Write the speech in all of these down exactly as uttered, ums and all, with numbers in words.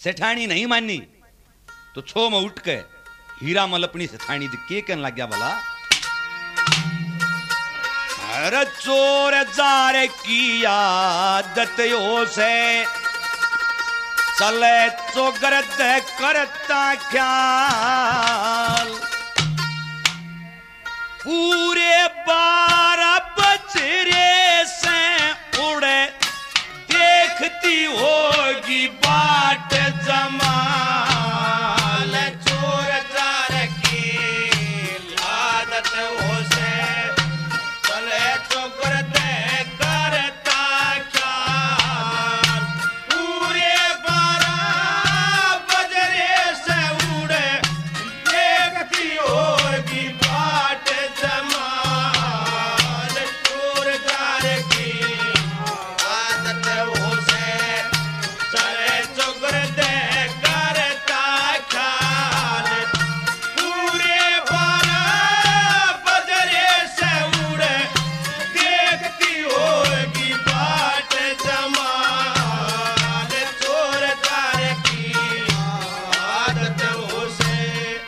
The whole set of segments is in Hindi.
सेठानी नहीं मानी तो छो में उठ के हीरा मल अपनी सेठानी के कहने लग गया भला अरे चोर जार की आदत हो से चले चौगरद करता ख्याल पूरे बारह बजरे से उड़े देखती होगी बाट जमाल चोर जार की आदत हो से चले चौगरद करता ख्याल पूरे बारह बजरे से उड़े देखती होगी बाट जमाल चोर जार की आदत हो से चले चौगरद करता ख्याल पूरे बारह बजरे से उड़े देखती होगी बाट जमाल चोर जार की आदत हो से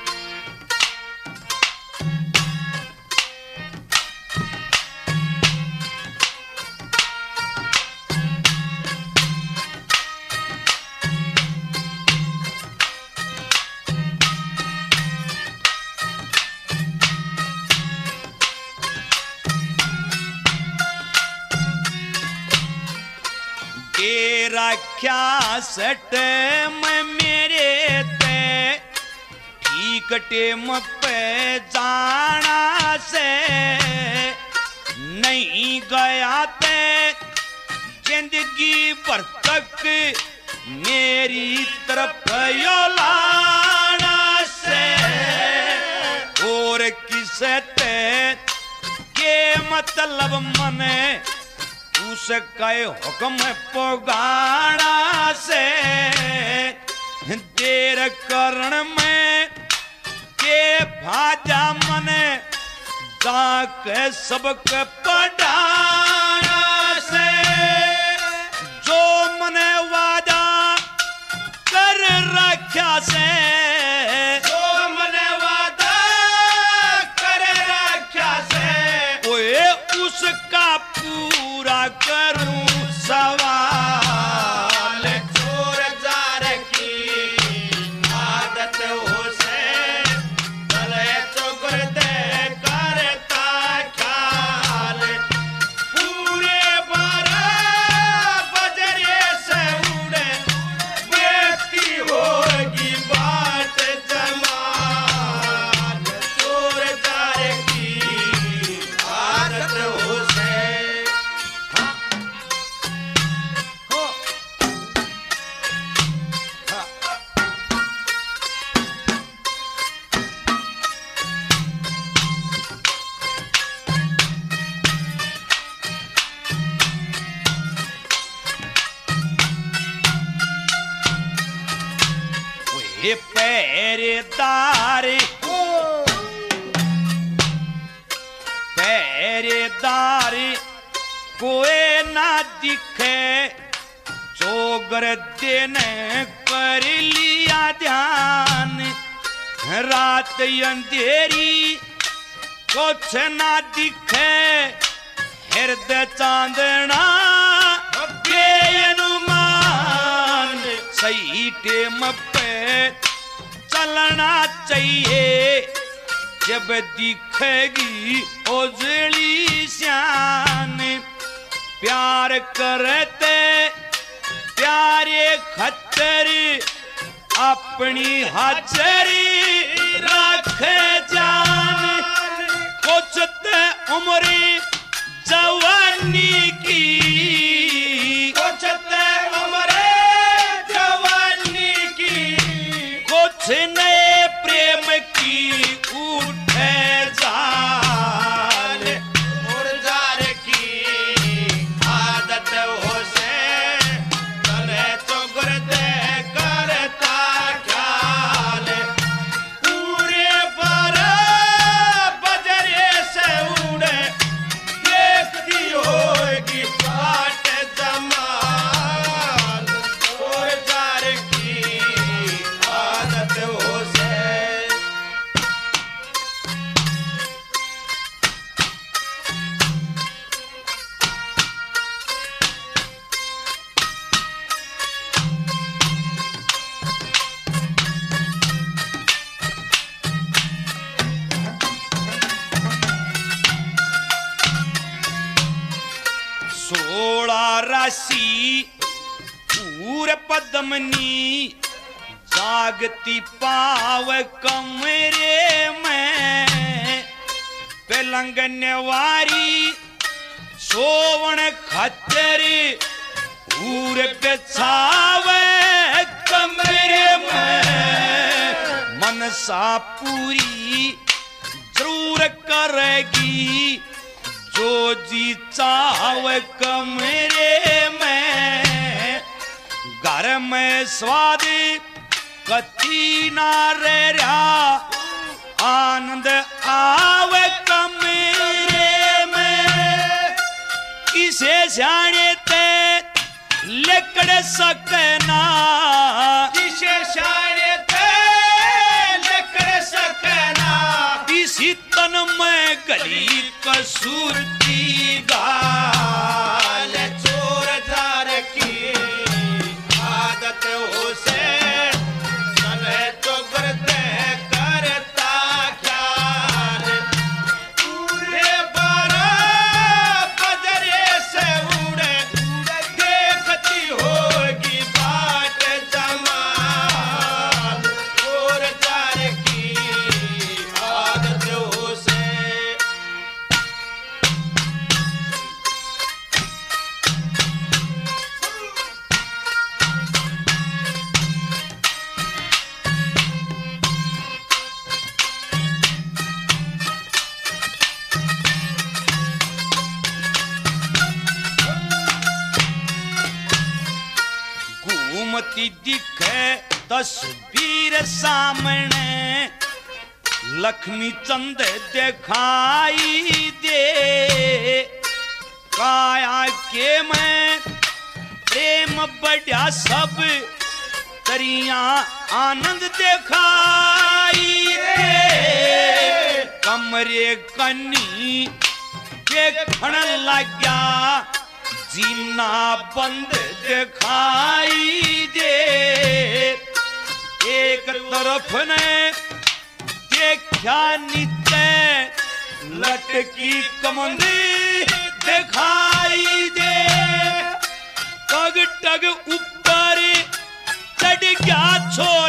तेरा क्या सट में मेरे ते ठीक टेम पे जाना से नहीं गया ते जिंदगी भर तक मेरी तरफ यो लाना से और किसे ते के मतलब मने उसका हुक्म पोगाड़ा से देर करण में के भाजा मने जाके सबक पढ़ाना से जो मने वादा कर रखा से जो मने वादा कर रखा से ओए उसका पूरा करूं सवाल चोर जार की आदत हो से चले चौगरद करता ख्याल पूरे बारह बजरे से उड़े देखती होगी बाट जमाल चोर जार की आदत हो से ये पहरेदार पहरेदार कोई ना दिखे चौगरद ने कर लिया ध्यान रात अंधेरी कुछ ना दिखे हृदय चांदना अनुमान सही टेम पे चलना चाहिए जब दिखेगी उजली शान प्यार करते प्यारे खतर अपनी हाजरी रख जान कुछ ते उम्र जवानी की कुछ ते उम्र जवानी की कुछ नए प्रेम की उठे जाल और जार की आदत हो से चले चौगरद करता ख्याल पूरे बारह बजरे से उड़े देखती होगी बाट जमाल और जार की दासी पूर पद्मनी जागती पाव कमरे में पेलंगन वारी सोवण खतर पूर बेछावे कमरे में मनसा पूरी जरूर करेगी जो जी चाव कमरे में घर में स्वाद कति ना रहा आनंद आवे कमरे में किसे जाने ते लेकड़ सकना किसे जाने ते लेकड़ सकना इसी तन में गली कसूरती गाल चोर जार की आदत हो से सने तो करते करता ख्याल पूरे बारह बजरे से उड़े देखती होगी बाट जमाल चोर जार की आदत हो से घूमती दिखे तस्वीर सामने लक्ष्मी चंद दिखाई दे काया के मैं प्रेम बढ़िया सब तरिया आनंद दिखाई दे कमरे कनी के खण लग्या जीना बंद दिखाई दे एक तरफ ने देखा नीचे लटकी कमंदी दिखाई दे टग टग ऊपर चढ़ गया छोर